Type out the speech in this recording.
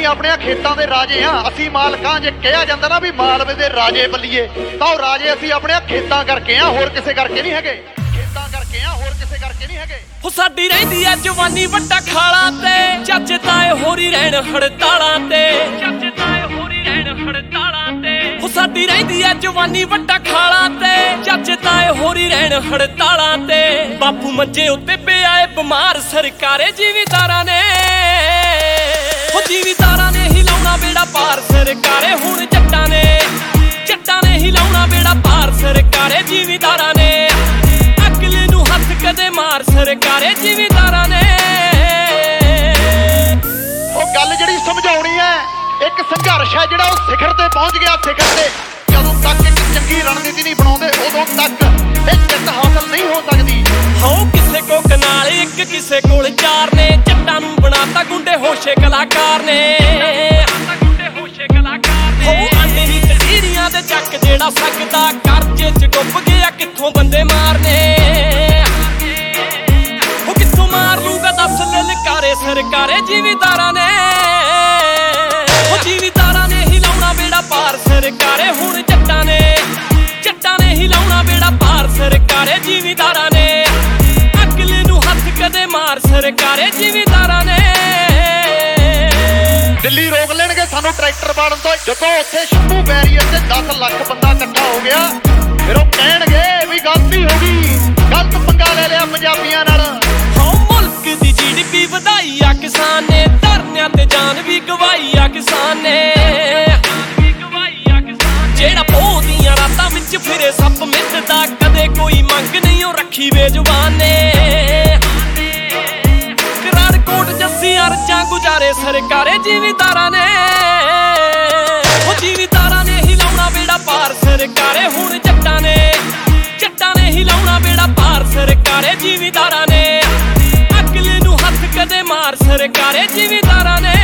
ਅਸੀਂ ਆਪਣੇ ਖੇਤਾਂ ਦੇ ਰਾਜੇ ਆ। ਅਸੀਂ ਮਾਲਕਾਂ, ਜੇ ਕਿਹਾ ਜਾਂਦਾ ਨਾ ਵੀ ਮਾਲਵੇ ਦੇ ਰਾਜੇ ਬੱਲੀਏ, ਤਾਂ ਉਹ ਰਾਜੇ ਅਸੀਂ ਆਪਣੇ ਖੇਤਾਂ ਕਰਕੇ ਆ, ਹੋਰ ਕਿਸੇ ਕਰਕੇ ਨਹੀਂ ਹੈਗੇ। ਖੇਤਾਂ ਕਰਕੇ ਆ, ਹੋਰ ਕਿਸੇ ਕਰਕੇ ਨਹੀਂ ਹੈਗੇ। ਹੋ ਸਾਡੀ ਰਹਿੰਦੀ ਐ ਜਵਾਨੀ ਵੱਡਾ ਖਾਲਾਂ ਤੇ, ਚਾਚੇ ਤਾਏ ਹੋਰੀ ਰਹਿਣ ਹੜਤਾਲਾਂ ਤੇ, ਚਾਚੇ ਤਾਏ ਹੋਰੀ ਰਹਿਣ ਹੜਤਾਲਾਂ ਤੇ। ਹੋ ਸਾਡੀ ਰਹਿੰਦੀ ਐ ਜਵਾਨੀ ਵੱਡਾ ਖਾਲਾਂ ਤੇ, ਚਾਚੇ ਤਾਏ ਹੋਰੀ ਰਹਿਣ ਹੜਤਾਲਾਂ ਤੇ। ਬਾਪੂ ਮੰਜੇ ਉੱਤੇ ਪਿਆ ਏ ਬਿਮਾਰ, ਸਰਕਾਰੇ ਜ਼ਿਮੀਂਦਾਰਾਂ ਨੇ, ਹੋ ਜ਼ਿਮੀਂਦਾਰਾਂ ਨੇ ਹਿਲਾਉਣਾ ਬੇੜਾ ਪਾਰ, ਸਰਕਾਰੇ ਹੁਣ ਜੱਟਾਂ ਨੇ, ਜੱਟਾਂ ਨੇ ਹਿਲਾਉਣਾ ਬੇੜਾ ਪਾਰ, ਸਰਕਾਰੇ ਜ਼ਿਮੀਂਦਾਰਾਂ ਨੇ। ਅਕਲ ਨੂੰ ਹੱਥ ਕਦੇ ਮਾਰ, ਸਰਕਾਰੇ ਜ਼ਿਮੀਂਦਾਰਾਂ ਨੇ। ਉਹ ਗੱਲ ਜਿਹੜੀ ਸਮਝਾਉਣੀ ਹੈ, ਇੱਕ ਸੰਘਰਸ਼ ਹੈ ਜਿਹੜਾ ਉਹ ਸਿਖਰ ਤੇ ਪਹੁੰਚ ਗਿਆ। ਸਿਖਰ ਤੇ ਜਦੋਂ ਤੱਕ ਇੱਕ ਚੰਗੀ ਰਣਨੀਤੀ ਨਹੀਂ ਬਣਾਉਂਦੇ, ਉਦੋਂ ਤੱਕ ਇਹ ਜਿੱਤ ਹਾਸਲ ਨਹੀਂ ਹੋ ਸਕਦੀ। ਹੋ ਕਿਸੇ ਕੋ ਕਨਾਲ ਇੱਕ, ਕਿਸੇ ਕੋਲ ਚਾਰ ਨੇ, ਜੱਟਾਂ ਨੂੰ ਬਣਾਤਾ ਗੁੰਡੇ ਹੋਸ਼ੇ ਕਲਾਕਾਰ ਨੇ, ਹੋ ਆਂਡੇ ਦੀ ਤਸੀਰੀਆਂ ਦੇ ਚੱਕ ਜਿਹੜਾ ਸਕਦਾ, ਕਰਜ਼ੇ ਚ ਡੁੱਬ ਗਿਆ ਕਿੱਥੋਂ ਬੰਦੇ ਮਾਰਨੇ। ਹੋ ਕਿੱਥੋਂ ਮਾਰ ਲੂਗਾ ਦੱਸ ਲਲਕਾਰੇ, ਸਰਕਾਰੇ ਜ਼ਿਮੀਂਦਾਰਾਂ ਨੇ, ਹੋ ਜ਼ਿਮੀਂਦਾਰਾਂ ਨੇ ਹਿਲਾਉਣਾ ਬੇੜਾ ਪਾਰ, ਸਰਕਾਰੇ ਹੁਣ ਜੱਟਾਂ ਨੇ, ਜੱਟਾਂ ਨੇ ਹਿਲਾਉਣਾ ਬੇੜਾ ਪਾਰ, ਸਰਕਾਰੇ ਜ਼ਿਮੀਂਦਾਰਾਂ ਨੇ। ਅਕਲ ਨੂੰ ਹੱਥ ਕਦੇ ਮਾਰ, ਸਰਕਾਰੇ ਜ਼ਿਮੀਂਦਾਰਾਂ ਨੇ। ਦਿੱਲੀ ਰੋਕ ਲੈਣਗੇ ਸਾਨੂੰ ਟਰੈਕਟਰ ਬਾੜਨ ਤੋਂ, ਜਦੋਂ ਉੱਥੇ ਸ਼ੰਭੂ ਬੈਰੀਅਰ ਤੇ 10 ਲੱਖ ਬੰਦਾ ਇਕੱਠਾ ਹੋ ਗਿਆ, ਫਿਰ ਉਹ ਕਹਿਣਗੇ ਵੀ ਗਲਤੀ ਹੋ ਗਈ, ਗਲਤ ਪੰਗਾ ਲੈ ਲਿਆ ਪੰਜਾਬੀਆਂ ਨਾਲ। ਹਾਂ ਮੁਲਕ ਦੀ GDP ਵਧਾਈ ਆ ਕਿਸਾਨ ਨੇ, ਧਰਨਿਆਂ ਤੇ ਜਾਨ ਵੀ ਗਵਾਈ ਆ ਕਿਸਾਨ ਨੇ। ਜਿਹੜਾ ਪੋਹ ਦੀਆਂ ਰਾਤਾਂ ਵਿੱਚ ਫਿਰੇ ਸੱਪ ਮਿੱਧਦਾ, ਕਦੇ ਕੋਈ ਮੰਗ ਨਹੀਂ ਉਹ ਰੱਖੀ ਬੇਜ਼ੁਬਾਨ ਨੇ। ਕੋਟ ਜੱਸੀਆਂ ਰਚਾਂ ਗੁਜ਼ਾਰੇ, ਸਰਕਾਰੇ ਜ਼ਿਮੀਂਦਾਰਾਂ ਨੇ, ਉਹ ਜ਼ਿਮੀਂਦਾਰਾਂ ਨੇ ਹਿਲਾਉਣਾ ਬੇੜਾ ਪਾਰ, ਸਰਕਾਰੇ ਹੁਣ ਜੱਟਾਂ ਨੇ, ਜੱਟਾਂ ਨੇ ਹਿਲਾਉਣਾ ਬੇੜਾ ਪਾਰ, ਸਰਕਾਰੇ ਜ਼ਿਮੀਂਦਾਰਾਂ ਨੇ। ਅਕਲ ਨੂੰ ਹੱਥ ਕਦੇ ਮਾਰ, ਸਰਕਾਰੇ ਜ਼ਿਮੀਂਦਾਰਾਂ ਨੇ।